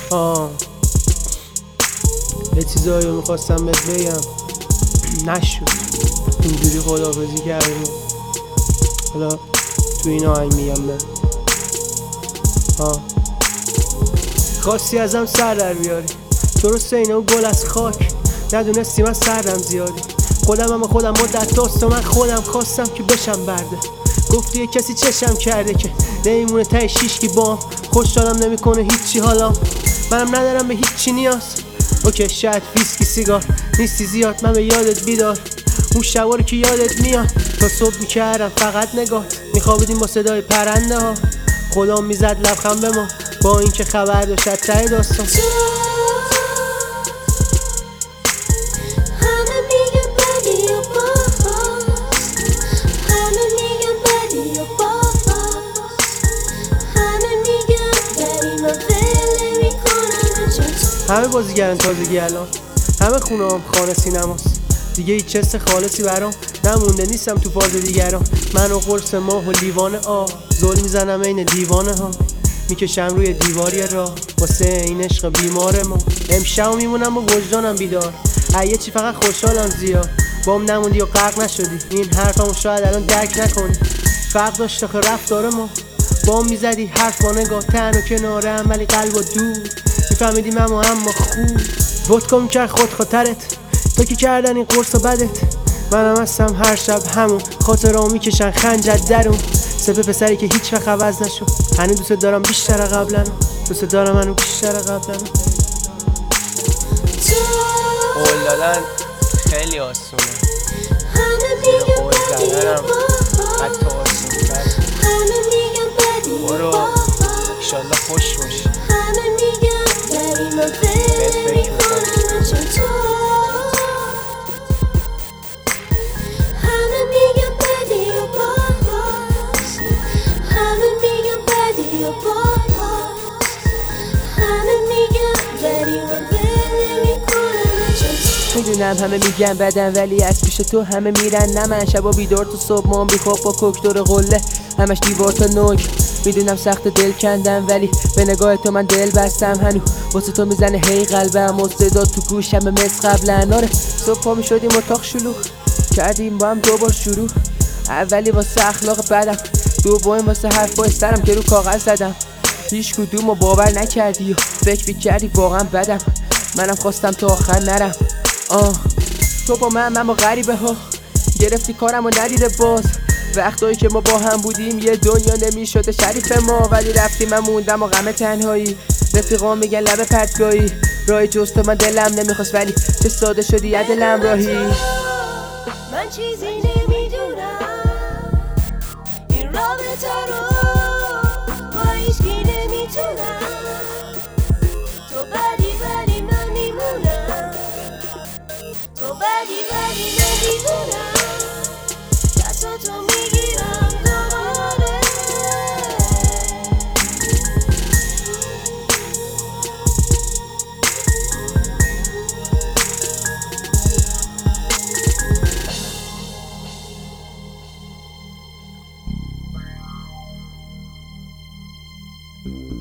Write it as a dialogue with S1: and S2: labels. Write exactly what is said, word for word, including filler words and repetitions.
S1: آه یه چیزایی رو میخواستم بهت بگم نشد، اینجوری خداحافظی کردیم. حالا تو این آهنگ میگم به آه خواستی ازم سر در بیاری، درسته اینا گل از خاک، ندونستی من سردم زیادی. خودم هم خودم مدت داست و من خودم خواستم که بشم برده. گفتی یه کسی چشم کرده که نمیمونه تای شیشکی بام، خوشحالم نمیکنه هیچی حالا، منم ندارم به هیچی نیاز. اوکی شاید ویسکی سیگار نیستی زیاد، من به یادت بیدار اون شبا که یادت میاد تا صبح میکردم فقط نگاه، میخوابیدیم با صدای پرنده ها، خدا میزد لبخند به ما با این که خبر داشت ته داستان. همه بازیگرن تازگی الان، همه خونه هم خانه سینماست، دیگه هیچ چست خالصی برام نمونده، نیستم تو فاز دیگران. من و قرص ماه و لیوان آه زل میزنم این دیوانه ها، میکشم روی دیواری راه واسه این عشق بیمار ما. امشب میمونم و وجدانم بیدار، ایه چی فقط خوشحالم زیاد بام نموندی و غرق نشدی. این حرفمو شاید الان درک نکنی، فرق داشت آخه رفتار ما، بام میزدی حرف با نگاه، تن و کنارم ولی قلب و دور، میفهمیدیم اما اما خوب ودکا میکرد خود خاطرت، تو که کردن این قرص و بدت. منم هستم هر شب همون، خاطرامو میکشن خنجر درون، سپه پسری که هیچ وقت عوض نشد. هنوز دوست دارم بیشتر قبلا، دوست دارم منو بیشتر قبلا.
S2: قول دادن خیلی آسونه، زیر قول زدنم حتی آسون تر. برو ایشالله خوش باشی، بهت فکر میکنم.
S3: میدونم همه میگن بدن ولی از پیش تو همه میرن، نه من شبا بیدار تو صبح ما بیخواب با کوکتور قله، همش دیوار تا نوک. میدونم سخت دل کندم ولی به نگاه تو من دل بستم، هنو واسه تو میزنه هی قلبم و صدا تو گوشم به مثل قبلا. آره صبح پا میشدیم اتاق شلوغ کردیم با هم دوبار شروع، اولی واسه اخلاق بدم، دومی واسه حرفای سرم که رو کاغذ زدم. هیچ کدومو باور نکردی و فکر میکردی واقعا بدم، منم خواستم تا آخر نرم. آه تو با من من با غریبه ها گرفتی کارم و ندیده باز، وقتایی که ما با هم بودیم یه دنیا نمیشده شریف ما، ولی رفتی من موندم و غم تنهایی. رفیقا میگن لب پرتگاهی، راهی جز تو من دلم نمیخواست ولی چه ساده شدی از دلم راهی.
S4: من چیزی نمیدونم این رابطه رو با هیچکی نمیتونم، تو بدی ولی من میمونم، تو بدی ولی نمیدونم، دستاتو میگیرم دوباره.
S5: Thank you.